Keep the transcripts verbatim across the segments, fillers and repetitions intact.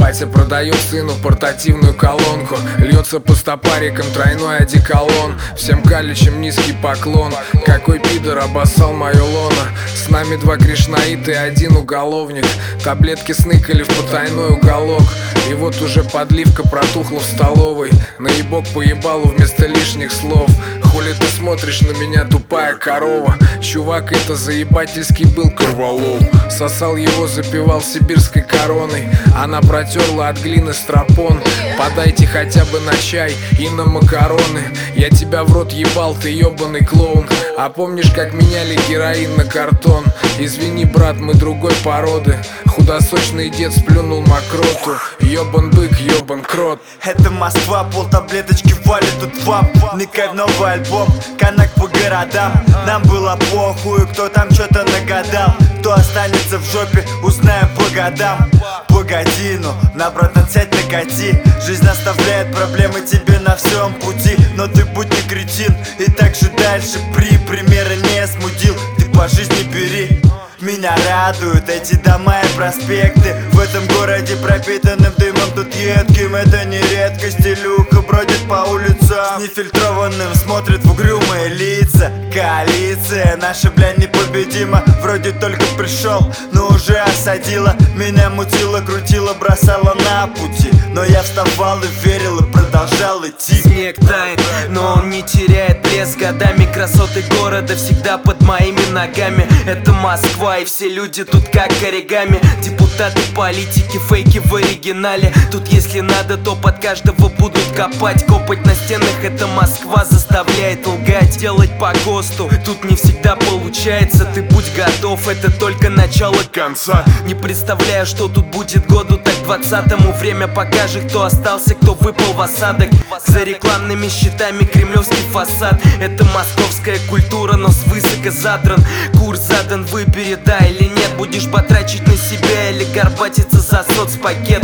Батя продает сыну портативную колонку, льется по стопарикам тройной одеколон. Всем каличам низкий поклон. Какой пидор обоссал мое лоно. С нами два кришнаита и один уголовник. Таблетки сныкали в потайной уголок. И вот уже подливка протухла в столовой. Наебок по ебалу вместо лишних слов. Хули ты смотришь на меня, тупая корова? Чувак, это заебательский был корвалол. Сосал его, запивал сибирской короной. Она протерла от глины стропон. Подайте хотя бы на чай и на макароны. Я тебя в рот ебал, ты ебаный клоун. А помнишь, как меняли героин на картон? Извини, брат, мы другой породы. Худосочный дед сплюнул мокроту. Ёбан бык, ёбан крот. Это Москва, полтаблеточки валит тут вап. Никай в новый альбом, канак по городам. Нам было похуй, кто там что-то нагадал. Кто останется в жопе, узнаем по годам. Погоди, ну, на братан сядь, накати. Жизнь оставляет проблемы тебе на всем пути. Но ты будь не кретин, и так же дальше при. Примеры не смудил, ты по жизни бери. Меня радуют эти дома и проспекты. В этом городе пропитанным дымом тут едким. Это не редкость, Илюха бродит по улицам. С нефильтрованным смотрит в угрюмые лица. Коалиция наша, бля, непобедима. Вроде только пришел, но уже осадила. Меня мутила, крутила, бросала на пути. Но я вставал и верил, и продолжал идти. Снег тает, но он не теряет блеск. Годами красоты города всегда под моими ногами. Это Москва, и все люди тут как оригами. Депутаты, политики, фейки в оригинале. Тут если надо, то под каждого будут копать. Копать на стенах, это Москва заставляет лгать. Делать по ГОСТу, тут не всегда получается. Ты будь готов, это только начало конца. Не представляю, что тут будет году так двадцатому. Время покажет, кто остался, кто выпал в осадок. За рекламными щитами кремлевский фасад. Это московская культура, но свысока задран. Курс задан, выбери да или нет. Будешь потрачить на себя или горбатиться за соцпакет.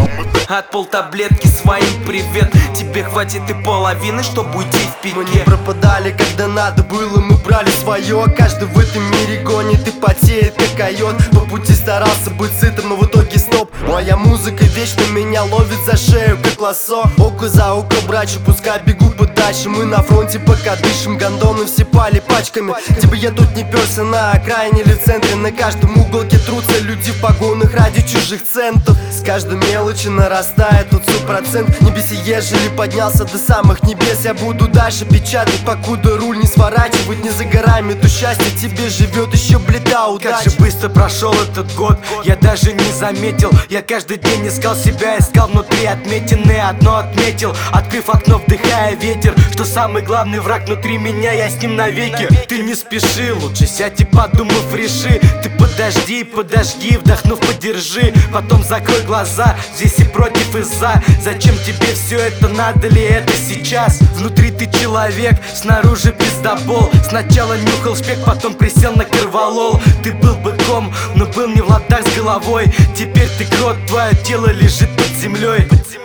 От полтаблетки своим привет. Тебе хватит и половины, чтобы уйти в пике. Мы не пропадали, когда надо было, мы брали свое. Каждый в этом мире гонит и потеет, как койот. По пути старался быть сытым, но в итоге стоп. Моя музыка вечно меня ловит за шею, как лассо. Око за око, братья, пускай бегу подальше. Мы на фронте пока дышим, гондоны все пали пачками. Типа я тут не перся на окраине или в центре. На каждом уголке трутся люди в погонах ради чужих центов. С каждой мелочи нарастает тот сто процент. Небеси, ежели поднялся до самых небес, я буду дальше печатать, покуда руль не сворачивать. Не за горами, то счастье тебе живет еще, бледа, удачи. Как же быстро прошел этот год, я даже не заметил. Я каждый день искал себя, искал внутри отметины. Одно отметил, открыв окно, вдыхая ветер. Что самый главный враг внутри меня, я с ним навеки. Ты не спеши, лучше сядь и подумав реши. Ты подожди, подожди, вдохнув подержи. Потом закрой глаза, здесь и против, и за. Зачем тебе все это, надо ли это сейчас? Внутри ты человек, снаружи пиздобол. Сначала нюхал шпек, потом присел на корвалол. Ты был быком, но был не в ладах с головой. Теперь ты крот, твое тело лежит под землей.